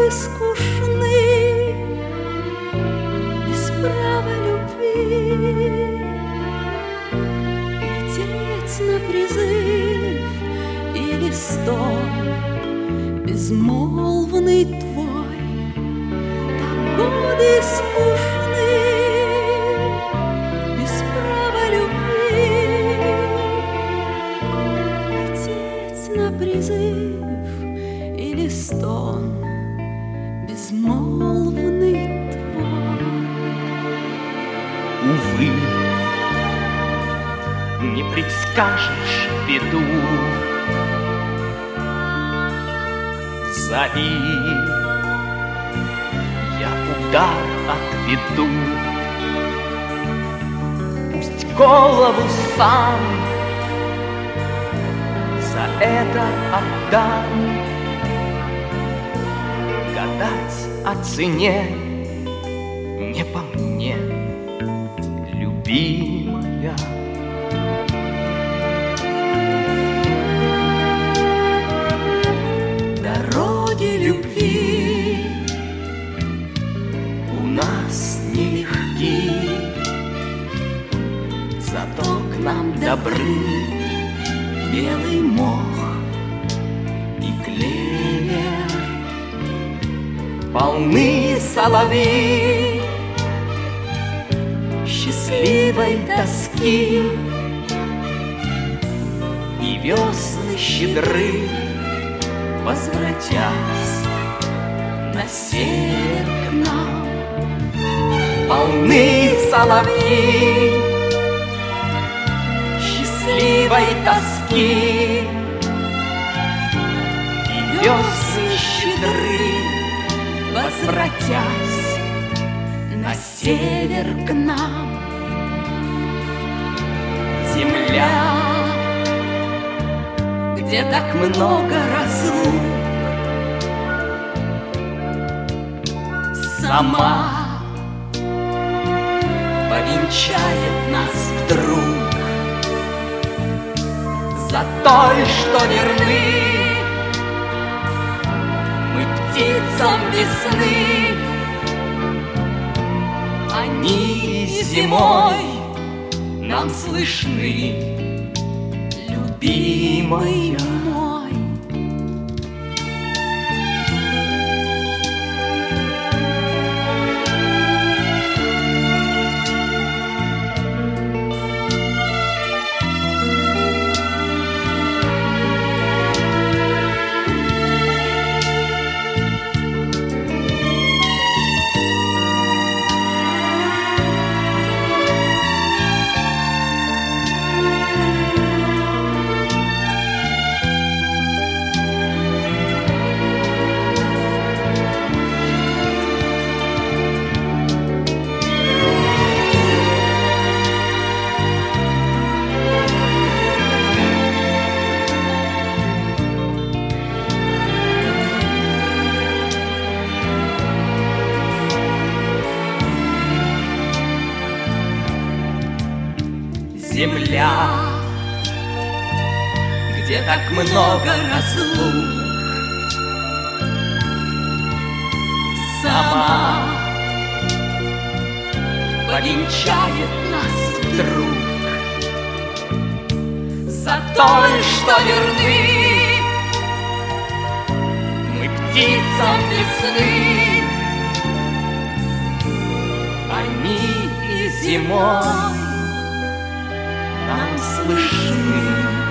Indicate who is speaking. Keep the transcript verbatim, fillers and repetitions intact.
Speaker 1: скучны без права любви. Лететь на призыв или стон безмолвный твой, так годы скучны без права любви. Лететь на призыв или стон безмолвный твой.
Speaker 2: Увы, не предскажешь беду, зови, я удар отведу. Пусть голову сам за это отдам. Гадать о цене не по мне, любимая.
Speaker 1: Дороги любви
Speaker 2: У нас нелегки, зато к нам добры
Speaker 1: белый мох
Speaker 2: и клевер. Полны соловьи счастливой тоски, и весны щедры, возвратясь на север к нам. Полны соловьи счастливой тоски, и весны щедры,
Speaker 1: возвратясь на север к нам.
Speaker 2: Земля,
Speaker 1: где так много разлук,
Speaker 2: сама
Speaker 1: повенчает нас вдруг.
Speaker 2: за той, что верны
Speaker 1: Мы птицам весны,
Speaker 2: они зимой нам слышны, любимая.
Speaker 1: мой.
Speaker 2: Земля, где так много разлук, сама повенчает нас вдруг. За той, что верны мы птицам весны, они и зимой нам слышны.